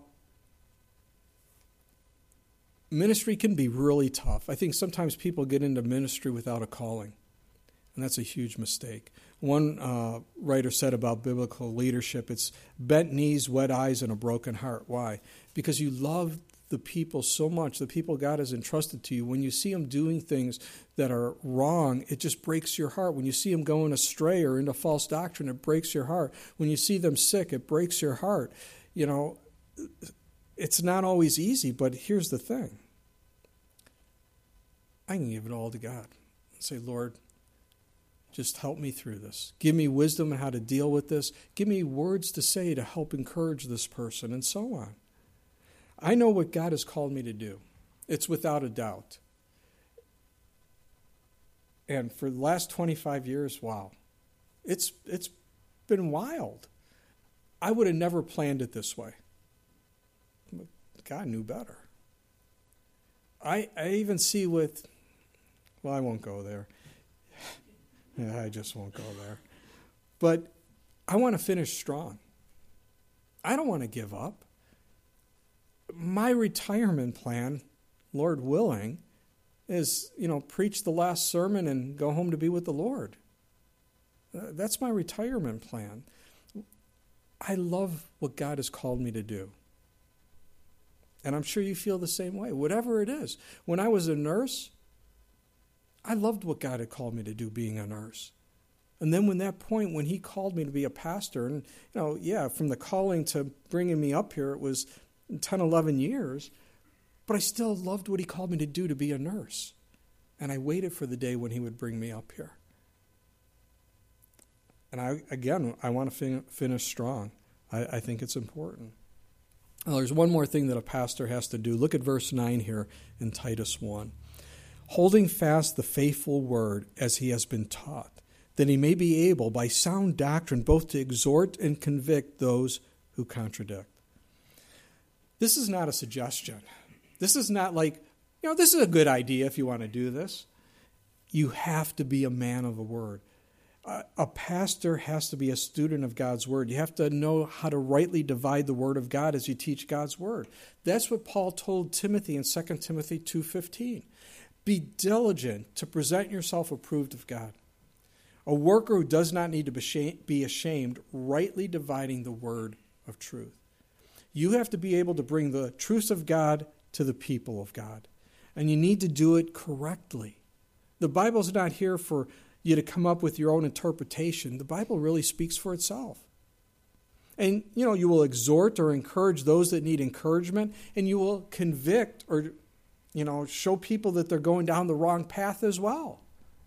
ministry can be really tough. I think sometimes people get into ministry without a calling, and that's a huge mistake. One uh, writer said about biblical leadership, it's bent knees, wet eyes, and a broken heart. Why? Because you love the people so much, the people God has entrusted to you. When you see them doing things that are wrong, it just breaks your heart. When you see them going astray or into false doctrine, it breaks your heart. When you see them sick, it breaks your heart. You know, it's not always easy, but here's the thing. I can give it all to God and say, Lord, just help me through this. Give me wisdom on how to deal with this. Give me words to say to help encourage this person, and so on. I know what God has called me to do. It's without a doubt. And for the last twenty-five years, wow, it's it's been wild. I would have never planned it this way. But God knew better. I I even see with, well, I won't go there. Yeah, I just won't go there. But I want to finish strong. I don't want to give up. My retirement plan, Lord willing, is, you know, preach the last sermon and go home to be with the Lord. Uh, that's my retirement plan. I love what God has called me to do. And I'm sure you feel the same way, whatever it is. When I was a nurse, I loved what God had called me to do, being a nurse. And then when that point, when he called me to be a pastor, and, you know, yeah, from the calling to bringing me up here, it was ten, eleven years, but I still loved what he called me to do, to be a nurse. And I waited for the day when he would bring me up here. And I, again, I want to fin- finish strong. I, I think it's important. Now, there's one more thing that a pastor has to do. Look at verse nine here in Titus one. Holding fast the faithful word as he has been taught, that he may be able by sound doctrine both to exhort and convict those who contradict. This is not a suggestion. This is not like, you know, this is a good idea if you want to do this. You have to be a man of the word. A pastor has to be a student of God's word. You have to know how to rightly divide the word of God as you teach God's word. That's what Paul told Timothy in Second Timothy two fifteen. Be diligent to present yourself approved of God. A worker who does not need to be ashamed, rightly dividing the word of truth. You have to be able to bring the truths of God to the people of God. And you need to do it correctly. The Bible's not here for you to come up with your own interpretation. The Bible really speaks for itself. And, you know, you will exhort or encourage those that need encouragement, and you will convict or, you know, show people that they're going down the wrong path as well.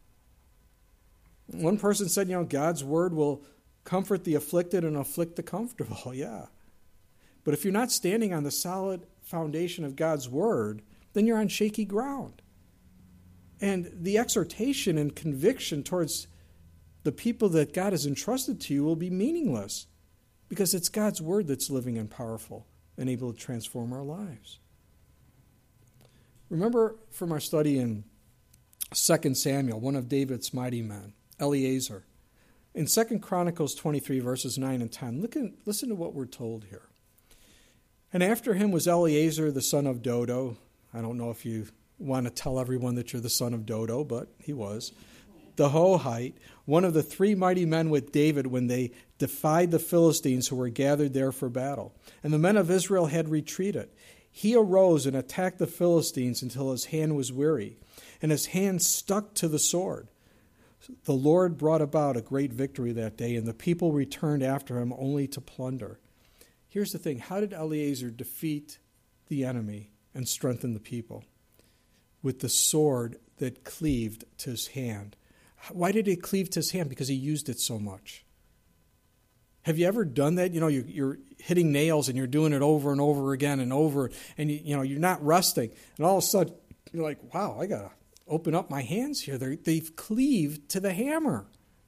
One person said, you know, God's word will comfort the afflicted and afflict the comfortable. Yeah. But if you're not standing on the solid foundation of God's word, then you're on shaky ground. And the exhortation and conviction towards the people that God has entrusted to you will be meaningless, because it's God's word that's living and powerful and able to transform our lives. Remember from our study in Second Samuel, one of David's mighty men, Eleazar. In Second Chronicles twenty-three, verses nine and ten, look at, listen to what we're told here. And after him was Eleazar, the son of Dodo. I don't know if you want to tell everyone that you're the son of Dodo, but he was. The Hohite, one of the three mighty men with David when they defied the Philistines who were gathered there for battle. And the men of Israel had retreated. He arose and attacked the Philistines until his hand was weary, and his hand stuck to the sword. The Lord brought about a great victory that day, and the people returned after him only to plunder. Here's the thing. How did Eleazar defeat the enemy and strengthen the people? With the sword that cleaved to his hand. Why did it cleave to his hand? Because he used it so much. Have you ever done that? You know, you're, you're hitting nails and you're doing it over and over again and over, and you, you know, you're not resting. And all of a sudden, you're like, wow, I got to open up my hands here. They're, they've cleaved to the hammer.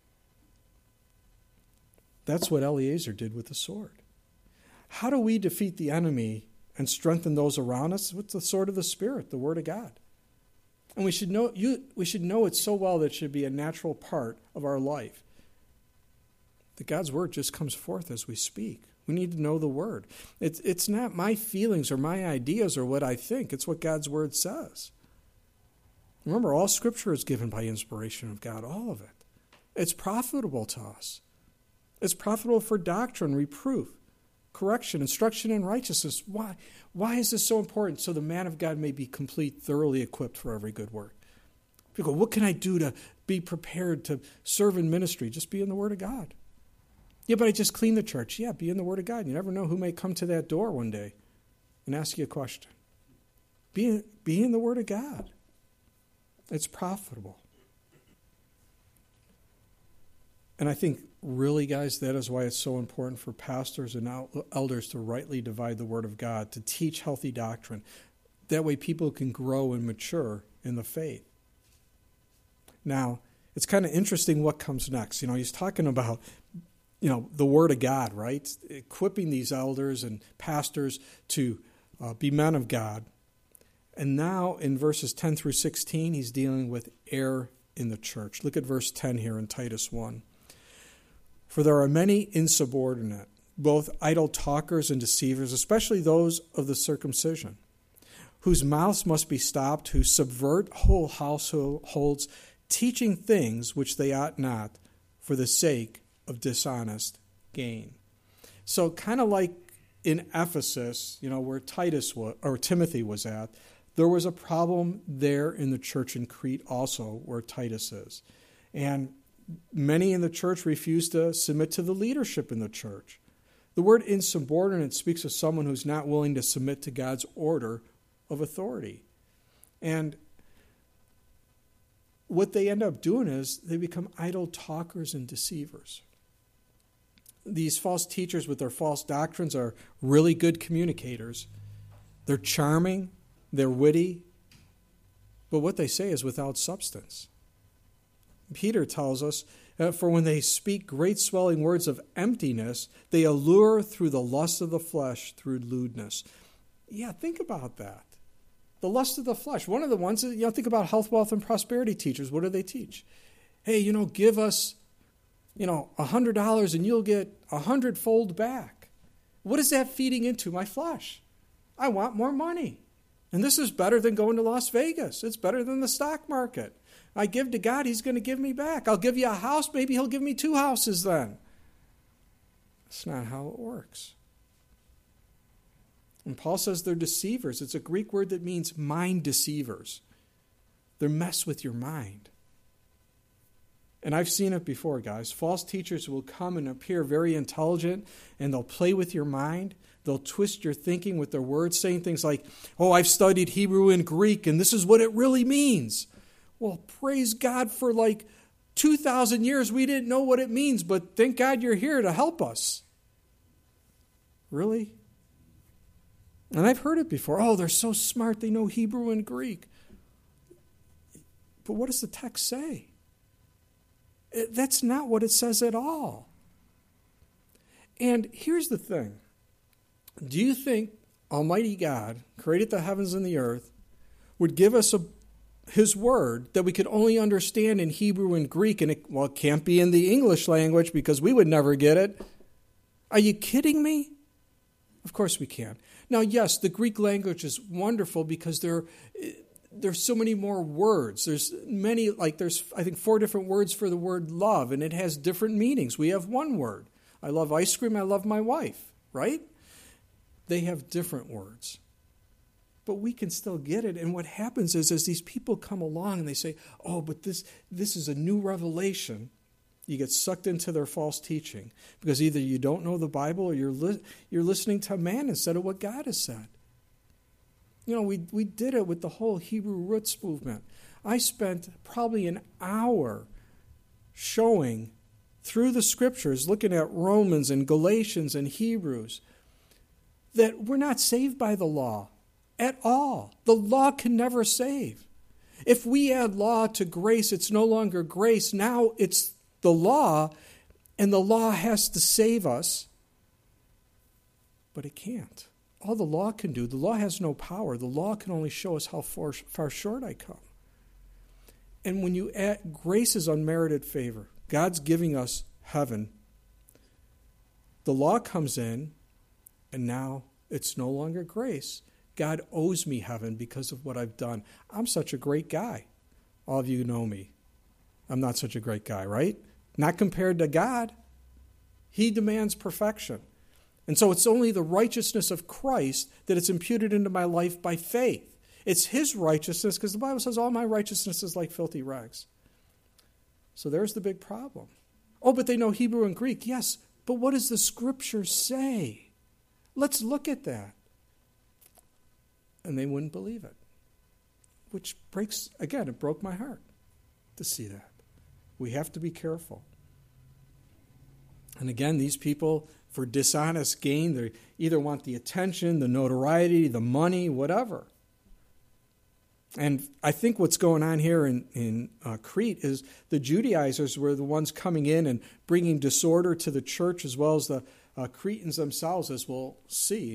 That's what Eleazar did with the sword. How do we defeat the enemy and strengthen those around us? With the sword of the Spirit, the Word of God. And we should know you. We should know it so well that it should be a natural part of our life. That God's word just comes forth as we speak. We need to know the word. It's it's not my feelings or my ideas or what I think. It's what God's word says. Remember, all Scripture is given by inspiration of God. All of it. It's profitable to us. It's profitable for doctrine, reproof, correction, instruction in righteousness. Why? Why is this so important? So the man of God may be complete, thoroughly equipped for every good work. People go, what can I do to be prepared to serve in ministry? Just be in the Word of God. Yeah, but I just clean the church. Yeah, be in the Word of God. You never know who may come to that door one day and ask you a question. Be, be in the Word of God. It's profitable. And I think, really, guys, that is why it's so important for pastors and elders to rightly divide the Word of God, to teach healthy doctrine. That way people can grow and mature in the faith. Now, it's kind of interesting what comes next. You know, he's talking about, you know, the Word of God, right? Equipping these elders and pastors to uh, be men of God. And now in verses ten through sixteen, he's dealing with error in the church. Look at verse ten here in Titus one. For there are many insubordinate, both idle talkers and deceivers, especially those of the circumcision, whose mouths must be stopped, who subvert whole households, teaching things which they ought not, for the sake of dishonest gain. So kind of like in Ephesus, you know, where Titus was, or Timothy was at, there was a problem there in the church in Crete also, where Titus is. And many in the church refused to submit to the leadership in the church. The word insubordinate speaks of someone who's not willing to submit to God's order of authority. And what they end up doing is they become idle talkers and deceivers. These false teachers with their false doctrines are really good communicators. They're charming, they're witty, but what they say is without substance. Peter tells us, uh, for when they speak great swelling words of emptiness, they allure through the lust of the flesh, through lewdness. Yeah, think about that. The lust of the flesh. One of the ones, you know, think about health, wealth, and prosperity teachers. What do they teach? Hey, you know, give us, you know, one hundred dollars and you'll get a hundredfold back. What is that feeding into? My flesh. I want more money. And this is better than going to Las Vegas. It's better than the stock market. I give to God, he's going to give me back. I'll give you a house, maybe he'll give me two houses then. That's not how it works. And Paul says they're deceivers. It's a Greek word that means mind deceivers. They mess with your mind. And I've seen it before, guys. False teachers will come and appear very intelligent, and they'll play with your mind. They'll twist your thinking with their words, saying things like, oh, I've studied Hebrew and Greek, and this is what it really means. Well, praise God, for like two thousand years we didn't know what it means, but thank God you're here to help us. Really? And I've heard it before. Oh, they're so smart, they know Hebrew and Greek. But what does the text say? It, that's not what it says at all. And here's the thing. Do you think Almighty God created the heavens and the earth, would give us a, His word that we could only understand in Hebrew and Greek, and it, well, it can't be in the English language because we would never get it? Are you kidding me? Of course we can. Now, yes, the Greek language is wonderful because there, there's so many more words. There's many, like there's, I think, four different words for the word love, and it has different meanings. We have one word. I love ice cream, I love my wife, right? They have different words. But we can still get it. And what happens is, as these people come along and they say, oh, but this, this is a new revelation, you get sucked into their false teaching because either you don't know the Bible or you're li- you're listening to man instead of what God has said. You know, we, we did it with the whole Hebrew roots movement. I spent probably an hour showing through the scriptures, looking at Romans and Galatians and Hebrews, that we're not saved by the law at all. The law can never save. If we add law to grace, it's no longer grace. Now it's the law, and the law has to save us. But it can't. All the law can do, the law has no power. The law can only show us how far, far short I come. And when you add, grace is unmerited favor. God's giving us heaven. The law comes in, and now it's no longer grace. God owes me heaven because of what I've done. I'm such a great guy. All of you know me. I'm not such a great guy, right? Not compared to God. He demands perfection. And so it's only the righteousness of Christ that it's imputed into my life by faith. It's His righteousness, because the Bible says all my righteousness is like filthy rags. So there's the big problem. Oh, but they know Hebrew and Greek. Yes, but what does the Scripture say? Let's look at that. And they wouldn't believe it. Which breaks, again, it broke my heart to see that. We have to be careful. And again, these people, for dishonest gain, they either want the attention, the notoriety, the money, whatever. And I think what's going on here in, in uh, Crete is the Judaizers were the ones coming in and bringing disorder to the church, as well as the uh, Cretans themselves, as we'll see.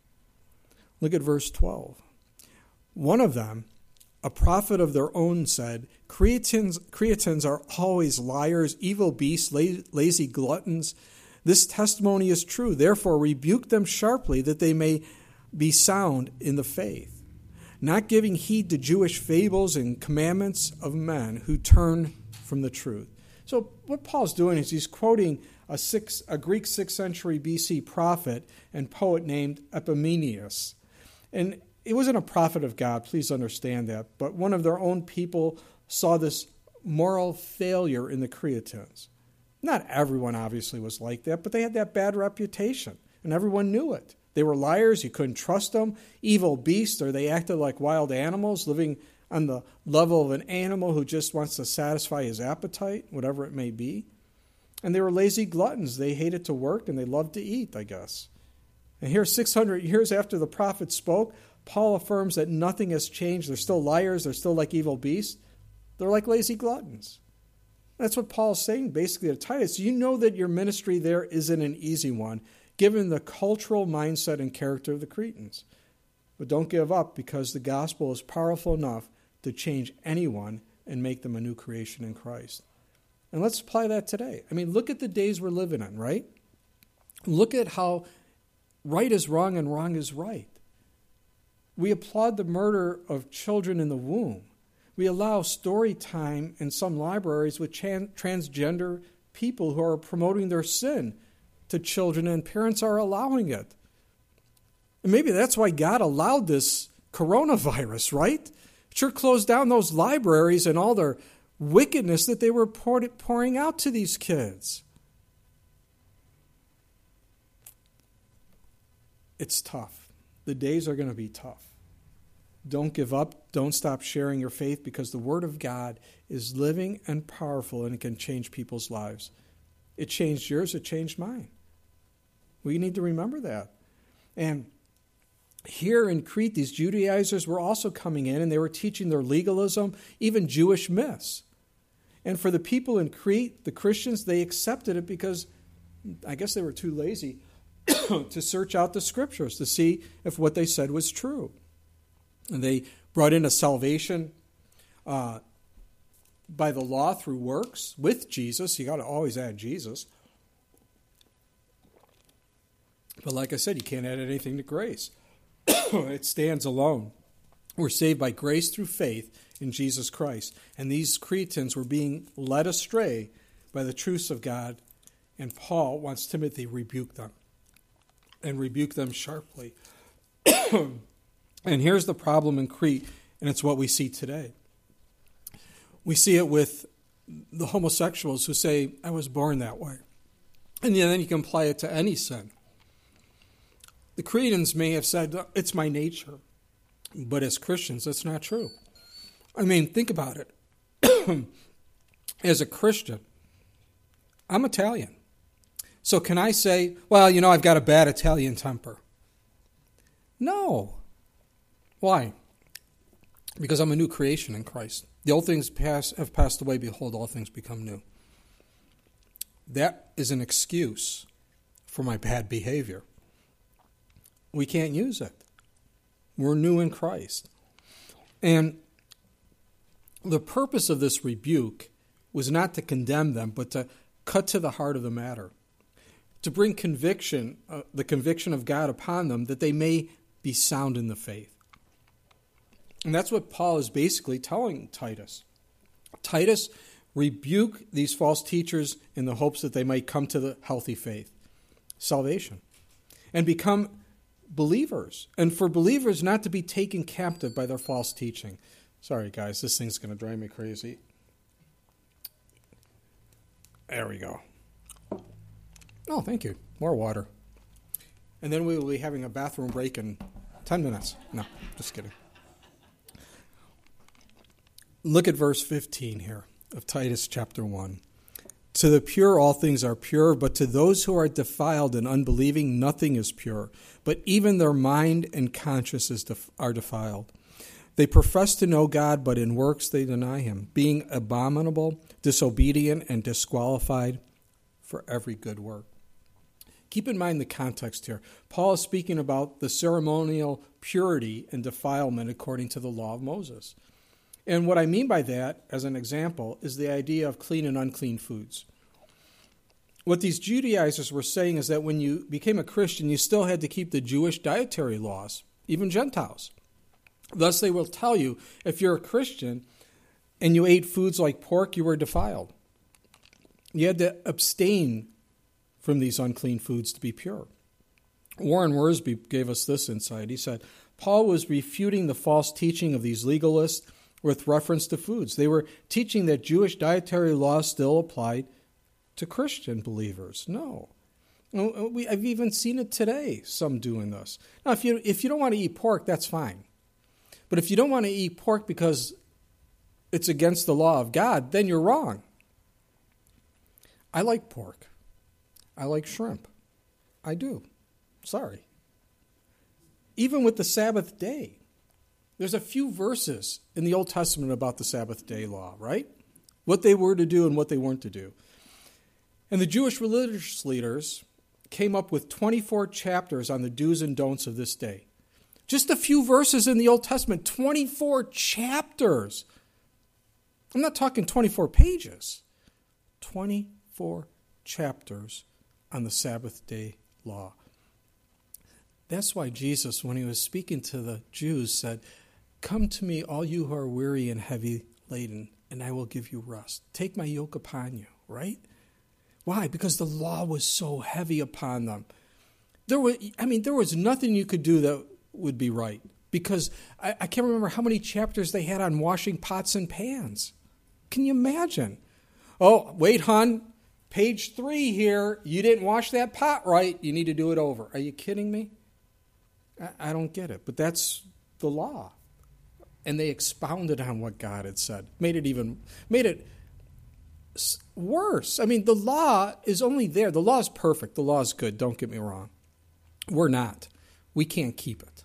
Look at verse twelve. One of them, a prophet of their own, said, Cretans, Cretans are always liars, evil beasts, lazy gluttons. This testimony is true. Therefore, rebuke them sharply, that they may be sound in the faith, not giving heed to Jewish fables and commandments of men who turn from the truth. So what Paul's doing is he's quoting a, six, a Greek sixth century B C prophet and poet named Epimenius. And it wasn't a prophet of God, please understand that, but one of their own people saw this moral failure in the Cretans. Not everyone obviously was like that, but they had that bad reputation, and everyone knew it. They were liars, you couldn't trust them, evil beasts, or they acted like wild animals, living on the level of an animal who just wants to satisfy his appetite, whatever it may be. And they were lazy gluttons. They hated to work, and they loved to eat, I guess. And here, six hundred years after the prophet spoke, Paul affirms that nothing has changed. They're still liars. They're still like evil beasts. They're like lazy gluttons. That's what Paul's saying basically to Titus. You know that your ministry there isn't an easy one, given the cultural mindset and character of the Cretans. But don't give up, because the gospel is powerful enough to change anyone and make them a new creation in Christ. And let's apply that today. I mean, look at the days we're living in, right? Look at how right is wrong and wrong is right. We applaud the murder of children in the womb. We allow story time in some libraries with tran- transgender people who are promoting their sin to children, and parents are allowing it. And maybe that's why God allowed this coronavirus, right? It sure closed down those libraries and all their wickedness that they were pour- pouring out to these kids. It's tough. The days are going to be tough. Don't give up. Don't stop sharing your faith, because the Word of God is living and powerful, and it can change people's lives. It changed yours. It changed mine. We need to remember that. And here in Crete, these Judaizers were also coming in, and they were teaching their legalism, even Jewish myths. And for the people in Crete, the Christians, they accepted it because I guess they were too lazy to search out the scriptures to see if what they said was true. And they brought in a salvation uh, by the law through works with Jesus. You got to always add Jesus. But like I said, you can't add anything to grace. It stands alone. We're saved by grace through faith in Jesus Christ. And these Cretans were being led astray by the truths of God. And Paul wants Timothy to rebuke them. And rebuke them sharply. And here's the problem in Crete, and it's what we see today. We see it with the homosexuals who say, I was born that way. And then you can apply it to any sin. The Cretans may have said, it's my nature. But as Christians, that's not true. I mean, think about it. As a Christian, I'm Italian. So can I say, well, you know, I've got a bad Italian temper? No. Why? Because I'm a new creation in Christ. The old things pass, have passed away. Behold, all things become new. That is an excuse for my bad behavior. We can't use it. We're new in Christ. And the purpose of this rebuke was not to condemn them, but to cut to the heart of the matter. To bring conviction, uh, the conviction of God upon them, that they may be sound in the faith. And that's what Paul is basically telling Titus. Titus, rebuke these false teachers in the hopes that they might come to the healthy faith, salvation, and become believers. And for believers not to be taken captive by their false teaching. Sorry, guys, this thing's going to drive me crazy. There we go. Oh, thank you. More water. And then we will be having a bathroom break in ten minutes. No, just kidding. Look at verse fifteen here of Titus chapter one. To the pure all things are pure, but to those who are defiled and unbelieving nothing is pure, but even their mind and conscience is def- are defiled. They profess to know God, but in works they deny him, being abominable, disobedient, and disqualified for every good work. Keep in mind the context here. Paul is speaking about the ceremonial purity and defilement according to the law of Moses. And what I mean by that, as an example, is the idea of clean and unclean foods. What these Judaizers were saying is that when you became a Christian, you still had to keep the Jewish dietary laws, even Gentiles. Thus, they will tell you, if you're a Christian and you ate foods like pork, you were defiled. You had to abstain from these unclean foods to be pure. Warren Wiersbe gave us this insight. He said, Paul was refuting the false teaching of these legalists with reference to foods. They were teaching that Jewish dietary laws still applied to Christian believers. No. We, I've even seen it today, some doing this. Now, if you, if you don't want to eat pork, that's fine. But if you don't want to eat pork because it's against the law of God, then you're wrong. I like pork. I like shrimp. I do. Sorry. Even with the Sabbath day, there's a few verses in the Old Testament about the Sabbath day law, right? What they were to do and what they weren't to do. And the Jewish religious leaders came up with twenty-four chapters on the do's and don'ts of this day. Just a few verses in the Old Testament, twenty-four chapters. I'm not talking twenty-four pages. twenty-four chapters on the Sabbath day law. That's why Jesus, when he was speaking to the Jews, said, "Come to me, all you who are weary and heavy laden, and I will give you rest. Take my yoke upon you," right? Why? Because the law was so heavy upon them. There was, I mean, there was nothing you could do that would be right. Because I, I can't remember how many chapters they had on washing pots and pans. Can you imagine? Oh, wait, hon. Page three here. You didn't wash that pot right. You need to do it over. Are you kidding me? I, I don't get it. But that's the law. And they expounded on what God had said. Made it even, made it worse. I mean, the law is only there. The law is perfect. The law is good. Don't get me wrong. We're not. We can't keep it.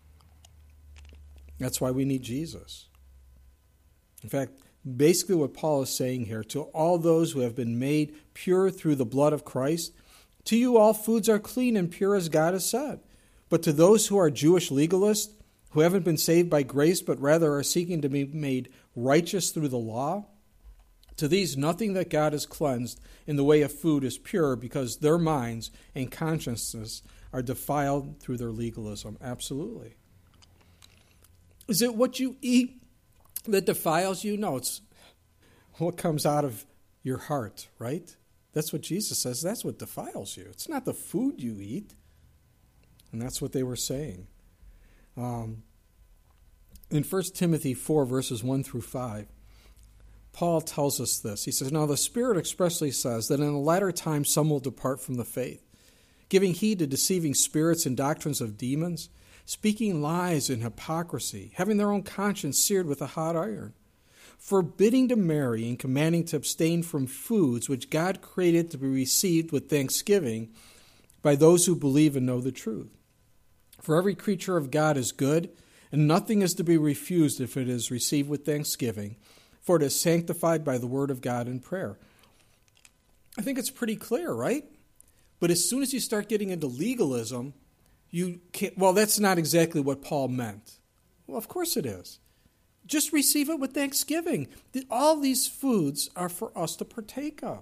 That's why we need Jesus. In fact, basically what Paul is saying here, to all those who have been made pure through the blood of Christ, to you all foods are clean and pure as God has said. But to those who are Jewish legalists, who haven't been saved by grace, but rather are seeking to be made righteous through the law, to these nothing that God has cleansed in the way of food is pure, because their minds and consciences are defiled through their legalism. Absolutely. Is it what you eat that defiles you? No, it's what comes out of your heart, right? That's what Jesus says. That's what defiles you. It's not the food you eat. And that's what they were saying. Um, in First Timothy four, verses one through five, Paul tells us this. He says, "Now the Spirit expressly says that in the latter time some will depart from the faith, giving heed to deceiving spirits and doctrines of demons, speaking lies and hypocrisy, having their own conscience seared with a hot iron, forbidding to marry and commanding to abstain from foods which God created to be received with thanksgiving by those who believe and know the truth. For every creature of God is good, and nothing is to be refused if it is received with thanksgiving, for it is sanctified by the word of God in prayer." I think it's pretty clear, right? But as soon as you start getting into legalism, you can't, well, that's not exactly what Paul meant. Well, of course it is. Just receive it with thanksgiving. All these foods are for us to partake of.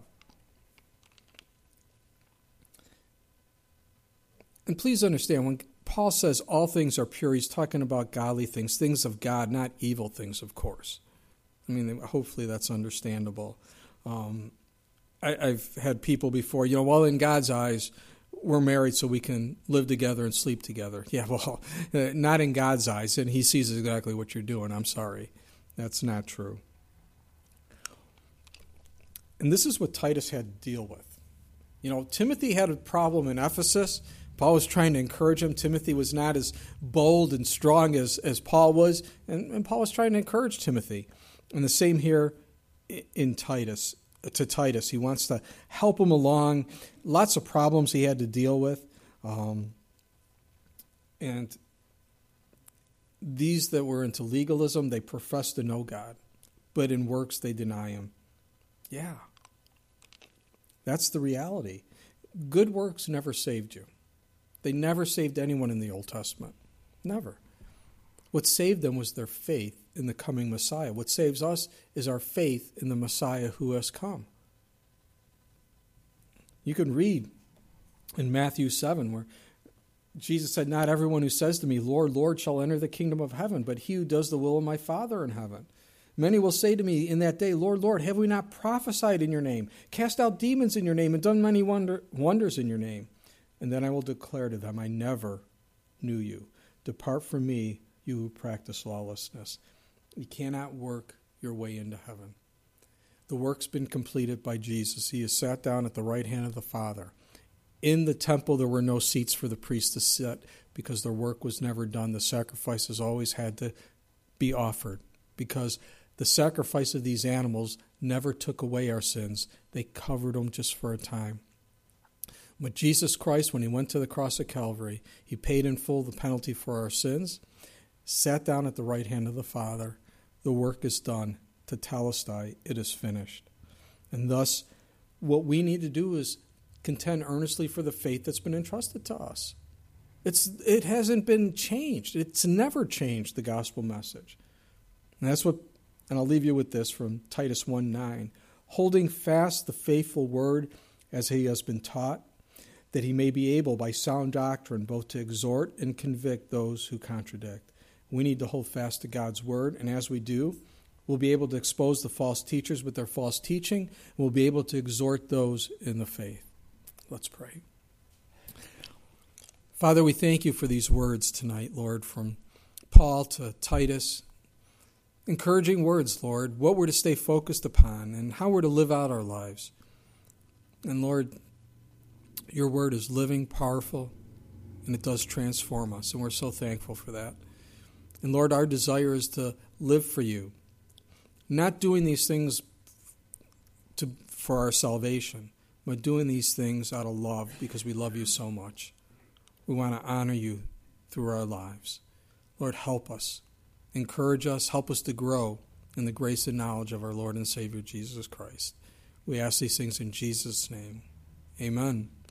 And please understand, when Paul says all things are pure, he's talking about godly things, things of God, not evil things, of course. I mean, hopefully that's understandable. Um, I, I've had people before, you know, well, in God's eyes, we're married so we can live together and sleep together. Yeah, well, not in God's eyes, and he sees exactly what you're doing. I'm sorry. That's not true. And this is what Titus had to deal with. You know, Timothy had a problem in Ephesus. Paul was trying to encourage him. Timothy was not as bold and strong as, as Paul was, and, and Paul was trying to encourage Timothy. And the same here in Titus, to Titus. He wants to help him along. Lots of problems he had to deal with. Um, and these that were into legalism, they profess to know God, but in works they deny him. Yeah. That's the reality. Good works never saved you. They never saved anyone in the Old Testament. Never. What saved them was their faith in the coming Messiah. What saves us is our faith in the Messiah who has come. You can read in Matthew seven where Jesus said, "Not everyone who says to me, 'Lord, Lord,' shall enter the kingdom of heaven, but he who does the will of my Father in heaven. Many will say to me in that day, 'Lord, Lord, have we not prophesied in your name, cast out demons in your name, and done many wonder, wonders in your name?' And then I will declare to them, 'I never knew you. Depart from me, you who practice lawlessness.'" You cannot work your way into heaven. The work's been completed by Jesus. He has sat down at the right hand of the Father. In the temple, there were no seats for the priests to sit because their work was never done. The sacrifices always had to be offered because the sacrifice of these animals never took away our sins. They covered them just for a time. But Jesus Christ, when he went to the cross of Calvary, he paid in full the penalty for our sins, sat down at the right hand of the Father. The work is done. Tetelestai, it is finished. And thus, what we need to do is contend earnestly for the faith that's been entrusted to us. It's it hasn't been changed. It's never changed, the gospel message. And that's what, and I'll leave you with this from Titus one nine. "Holding fast the faithful word as he has been taught, that he may be able by sound doctrine both to exhort and convict those who contradict." We need to hold fast to God's word, and as we do, we'll be able to expose the false teachers with their false teaching, and we'll be able to exhort those in the faith. Let's pray. Father, we thank you for these words tonight, Lord, from Paul to Titus. Encouraging words, Lord, what we're to stay focused upon and how we're to live out our lives. And Lord, your word is living, powerful, and it does transform us, and we're so thankful for that. And Lord, our desire is to live for you, not doing these things to, for our salvation, but doing these things out of love because we love you so much. We want to honor you through our lives. Lord, help us. Encourage us. Help us to grow in the grace and knowledge of our Lord and Savior, Jesus Christ. We ask these things in Jesus' name. Amen.